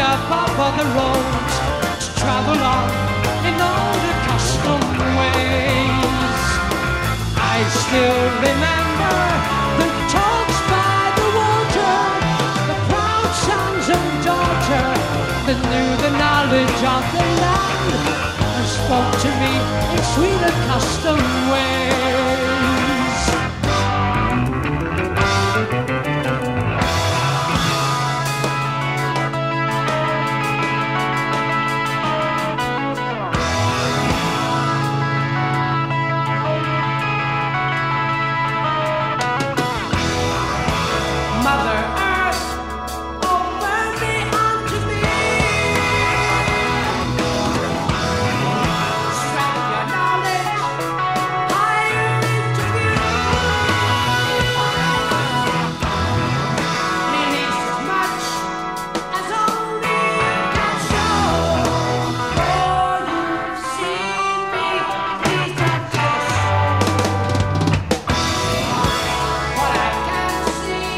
above other roads to travel on in all the custom ways. I still remember the talks by the water, the proud sons and daughters that knew the knowledge of the land and spoke to me in sweet and custom ways. Mother Earth, open me unto thee. Spread your knowledge higher into view. Release as much as only you can show. For you've seen me, please don't touch what I can't see.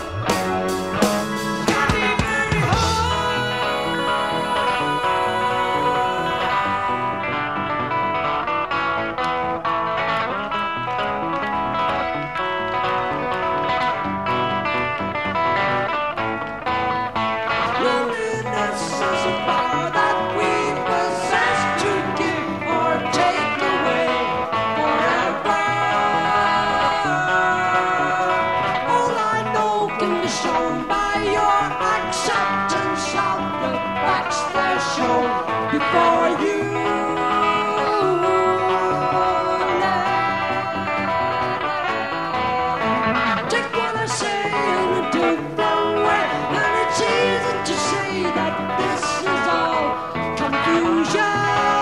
Loneliness is a power that we possess to give or take away forever. All I know can be shown by your acceptance of the facts that show before you. Take what I say in a different way, and it's easy to say that this is all confusion.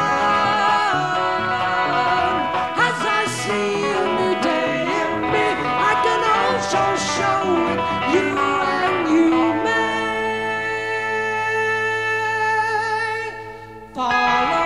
As I see a new day in me, I can also show it you, and you may follow.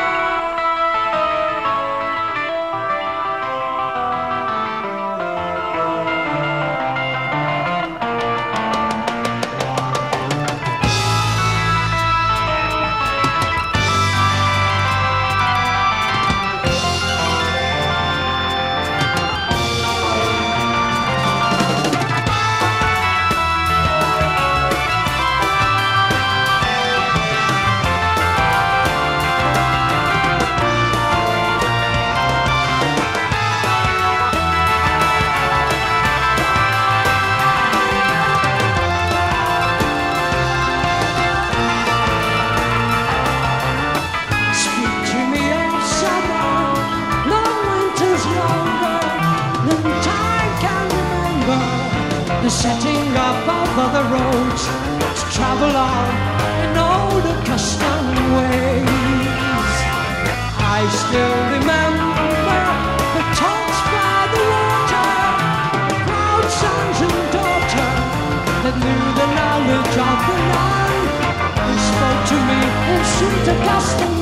Speak to me in summer, long winters longer than time can remember. The setting up of other roads to travel on in older custom ways. I still remember the talks by the water, proud sons and daughters that knew the knowledge of the land and spoke to me in sweet custom